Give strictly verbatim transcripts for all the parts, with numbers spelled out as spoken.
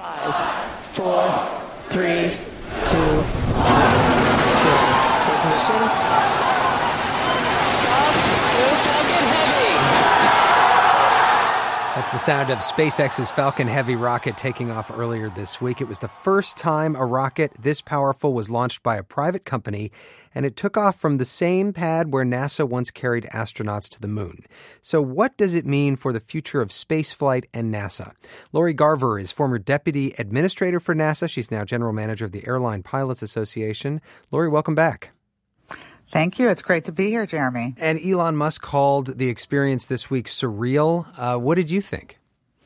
Five, four, three, two, one, zero. Ignition. Off. Falcon Heavy. That's the sound of SpaceX's Falcon Heavy rocket taking off earlier this week. It was the first time a rocket this powerful was launched by a private company, and it took off from the same pad where NASA once carried astronauts to the moon. So what does it mean for the future of spaceflight and NASA? Lori Garver is former deputy administrator for NASA. She's now general manager of the Airline Pilots Association. Lori, welcome back. Thank you. It's great to be here, Jeremy. And Elon Musk called the experience this week surreal. Uh, what did you think?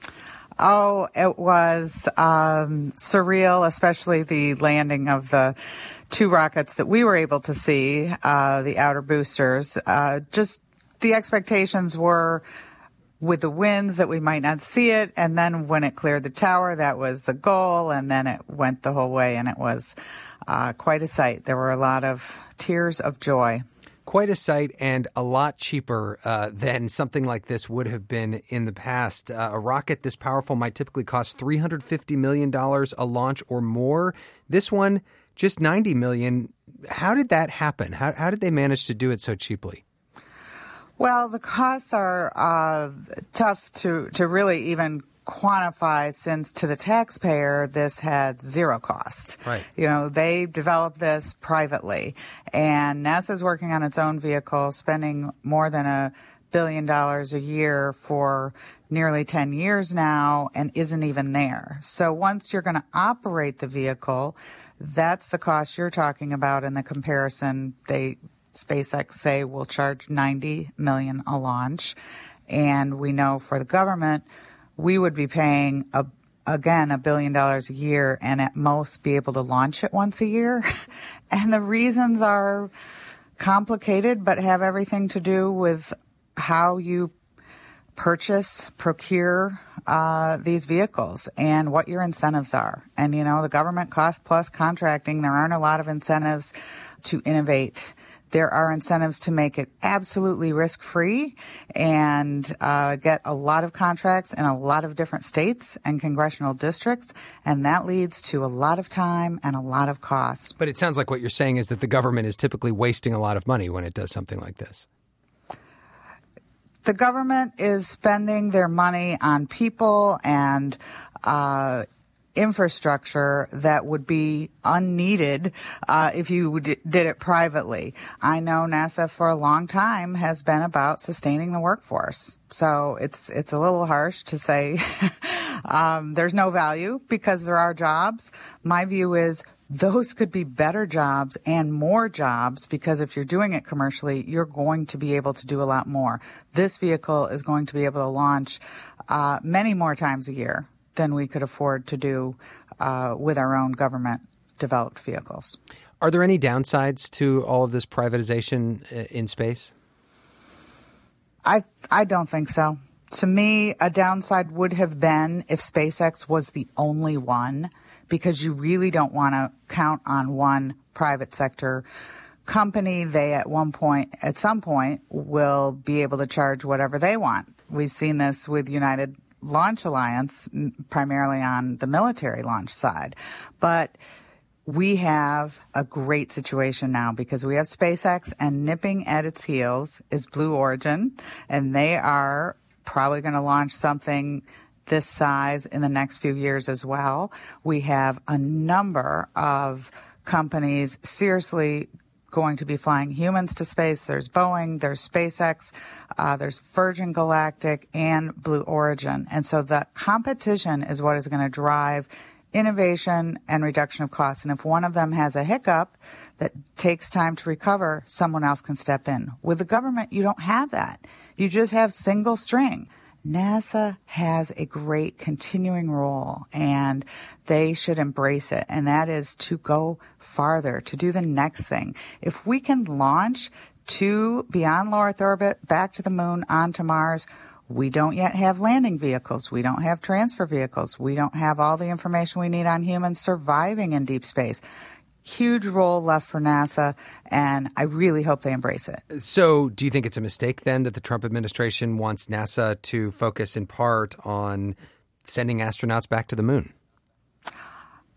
Oh, it was um, surreal, especially the landing of the two rockets that we were able to see, uh, the outer boosters. Uh, just the expectations were with the winds that we might not see it. And then when it cleared the tower, that was the goal. And then it went the whole way, and it was uh, quite a sight. There were a lot of tears of joy. Quite a sight, and a lot cheaper uh, than something like this would have been in the past. Uh, a rocket this powerful might typically cost three hundred fifty million dollars a launch or more. This one, just ninety million dollars. How did that happen? How, how did they manage to do it so cheaply? Well, the costs are uh, tough to, to really even quantify, since to the taxpayer this had zero cost. Right. You know, they developed this privately, and NASA's working on its own vehicle, spending more than a billion dollars a year for nearly ten years now, and isn't even there. So once you're going to operate the vehicle, that's the cost you're talking about in the comparison. They SpaceX say will charge ninety million dollars a launch, and we know for the government we would be paying, a, again, a billion dollars a year, and at most be able to launch it once a year. And the reasons are complicated, but have everything to do with how you purchase, procure uh, these vehicles and what your incentives are. And, you know, the government cost plus contracting, there aren't a lot of incentives to innovate. There are incentives to make it absolutely risk-free and uh, get a lot of contracts in a lot of different states and congressional districts, and that leads to a lot of time and a lot of cost. But it sounds like what you're saying is that the government is typically wasting a lot of money when it does something like this. The government is spending their money on people and uh infrastructure that would be unneeded uh, if you d- did it privately. I know NASA for a long time has been about sustaining the workforce. So it's it's a little harsh to say um, there's no value, because there are jobs. My view is those could be better jobs and more jobs, because if you're doing it commercially, you're going to be able to do a lot more. This vehicle is going to be able to launch uh, many more times a year than we could afford to do uh, with our own government-developed vehicles. Are there any downsides to all of this privatization in space? I I don't think so. To me, a downside would have been if SpaceX was the only one, because you really don't want to count on one private sector company. They at one point, at some point, will be able to charge whatever they want. We've seen this with United Launch Alliance, primarily on the military launch side. But we have a great situation now, because we have SpaceX, and nipping at its heels is Blue Origin, and they are probably going to launch something this size in the next few years as well. We have a number of companies seriously going to be flying humans to space. There's Boeing, there's SpaceX, uh, there's Virgin Galactic, and Blue Origin. And so the competition is what is going to drive innovation and reduction of costs. And if one of them has a hiccup that takes time to recover, someone else can step in. With the government, you don't have that. You just have single string. NASA has a great continuing role, and they should embrace it. And that is to go farther, to do the next thing. If we can launch to beyond low Earth orbit, back to the moon, onto Mars, we don't yet have landing vehicles. We don't have transfer vehicles. We don't have all the information we need on humans surviving in deep space. Huge role left for NASA, and I really hope they embrace it. So do you think it's a mistake then that the Trump administration wants NASA to focus in part on sending astronauts back to the moon?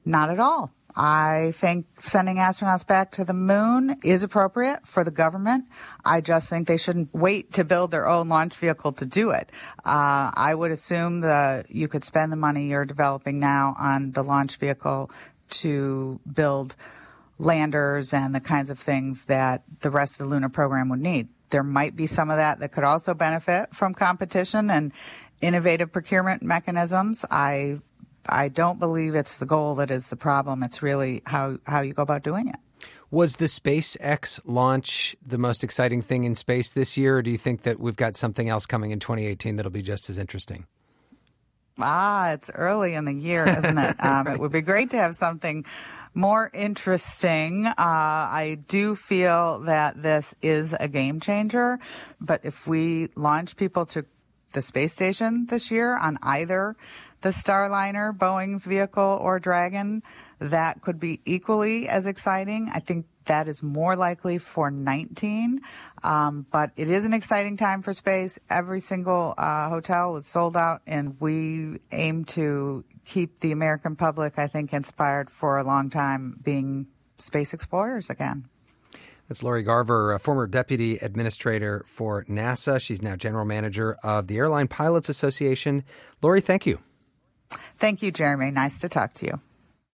Not at all. I think sending astronauts back to the moon is appropriate for the government. I just think they shouldn't wait to build their own launch vehicle to do it. Uh, I would assume that you could spend the money you're developing now on the launch vehicle to build landers and the kinds of things that the rest of the lunar program would need. There might be some of that that could also benefit from competition and innovative procurement mechanisms. I I don't believe it's the goal that is the problem. It's really how, how you go about doing it. Was the SpaceX launch the most exciting thing in space this year, or do you think that we've got something else coming in twenty eighteen that'll be just as interesting? Ah, it's early in the year, isn't it? Um, right. It would be great to have something more interesting. Uh, I do feel that this is a game changer, but if we launch people to the space station this year on either the Starliner, Boeing's vehicle, or Dragon, that could be equally as exciting. I think that is more likely for nineteen, um, but it is an exciting time for space. Every single uh, hotel was sold out, and we aim to keep the American public, I think, inspired for a long time being space explorers again. That's Lori Garver, a former deputy administrator for NASA. She's now general manager of the Airline Pilots Association. Lori, thank you. Thank you, Jeremy. Nice to talk to you.